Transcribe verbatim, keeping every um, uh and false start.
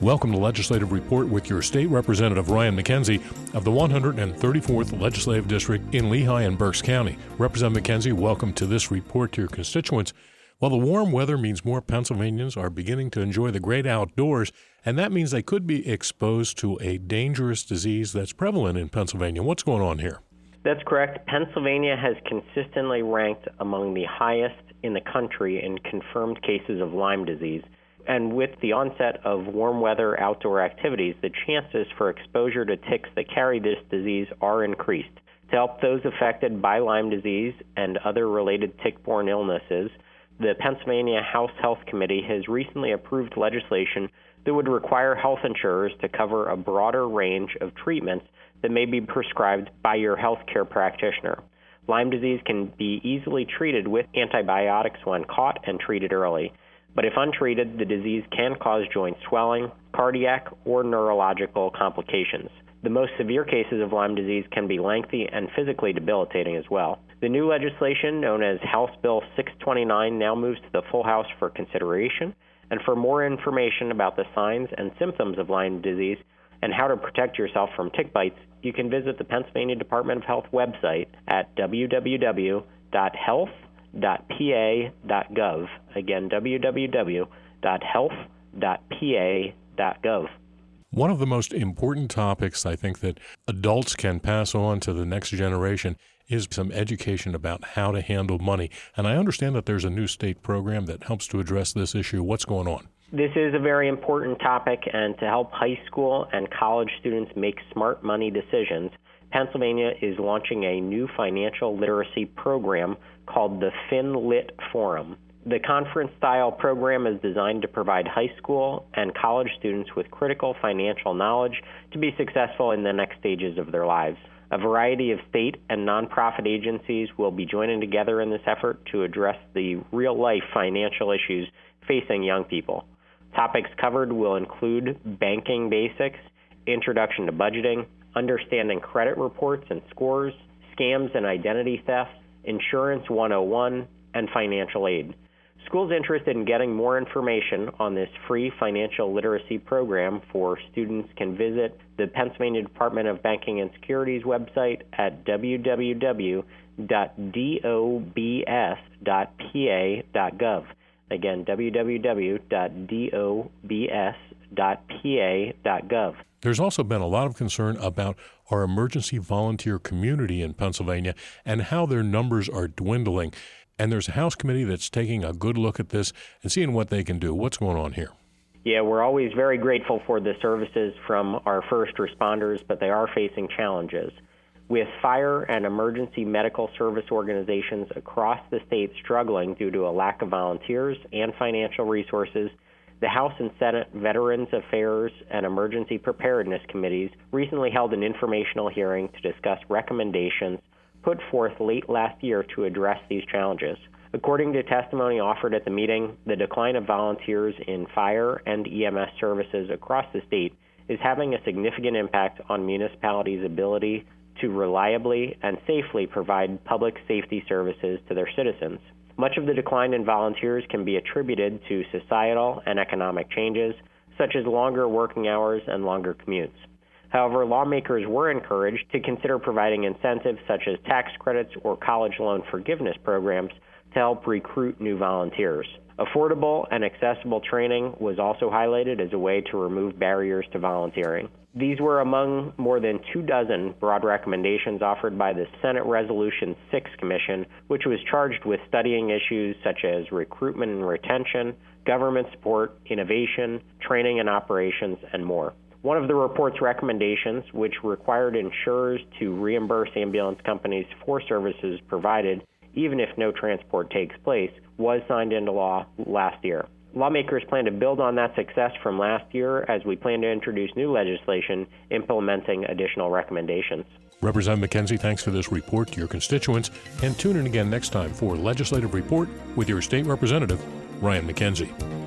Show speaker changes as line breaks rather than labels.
Welcome to Legislative Report with your State Representative Ryan McKenzie of the one hundred thirty-fourth Legislative District in Lehigh and Berks County. Representative McKenzie, welcome to this report to your constituents. Well, the warm weather means more Pennsylvanians are beginning to enjoy the great outdoors, and that means they could be exposed to a dangerous disease that's prevalent in Pennsylvania. What's going on here?
That's correct. Pennsylvania has consistently ranked among the highest in the country in confirmed cases of Lyme disease. And with the onset of warm weather outdoor activities, the chances for exposure to ticks that carry this disease are increased. To help those affected by Lyme disease and other related tick-borne illnesses, the Pennsylvania House Health Committee has recently approved legislation that would require health insurers to cover a broader range of treatments that may be prescribed by your healthcare practitioner. Lyme disease can be easily treated with antibiotics when caught and treated early. But if untreated, the disease can cause joint swelling, cardiac, or neurological complications. The most severe cases of Lyme disease can be lengthy and physically debilitating as well. The new legislation, known as House Bill six twenty-nine, now moves to the full House for consideration. And for more information about the signs and symptoms of Lyme disease and how to protect yourself from tick bites, you can visit the Pennsylvania Department of Health website at w w w dot health dot p a dot gov. Again, w w w dot health dot p a dot gov.
One of the most important topics I think that adults can pass on to the next generation is some education about how to handle money. And I understand that there's a new state program that helps to address this issue. What's going on?
This is a very important topic, and to help high school and college students make smart money decisions, Pennsylvania is launching a new financial literacy program called the FinLit Forum. The conference-style program is designed to provide high school and college students with critical financial knowledge to be successful in the next stages of their lives. A variety of state and nonprofit agencies will be joining together in this effort to address the real-life financial issues facing young people. Topics covered will include banking basics, introduction to budgeting, understanding credit reports and scores, scams and identity theft, Insurance one oh one, and financial aid. Schools interested in getting more information on this free financial literacy program for students can visit the Pennsylvania Department of Banking and Securities website at w w w dot dobs dot p a dot gov. Again, w w w dot dobs dot p a dot gov.
There's also been a lot of concern about our emergency volunteer community in Pennsylvania and how their numbers are dwindling. And there's a House committee that's taking a good look at this and seeing what they can do. What's going on here?
Yeah, we're always very grateful for the services from our first responders, but they are facing challenges. With fire and emergency medical service organizations across the state struggling due to a lack of volunteers and financial resources, the House and Senate Veterans Affairs and Emergency Preparedness Committees recently held an informational hearing to discuss recommendations put forth late last year to address these challenges. According to testimony offered at the meeting, the decline of volunteers in fire and E M S services across the state is having a significant impact on municipalities' ability to reliably and safely provide public safety services to their citizens. Much of the decline in volunteers can be attributed to societal and economic changes, such as longer working hours and longer commutes. However, lawmakers were encouraged to consider providing incentives such as tax credits or college loan forgiveness programs to help recruit new volunteers. Affordable and accessible training was also highlighted as a way to remove barriers to volunteering. These were among more than two dozen broad recommendations offered by the Senate Resolution six Commission, which was charged with studying issues such as recruitment and retention, government support, innovation, training and operations, and more. One of the report's recommendations, which required insurers to reimburse ambulance companies for services provided, even if no transport takes place, was signed into law last year. Lawmakers plan to build on that success from last year as we plan to introduce new legislation implementing additional recommendations.
Representative McKenzie, thanks for this report to your constituents, and tune in again next time for Legislative Report with your state representative, Ryan McKenzie.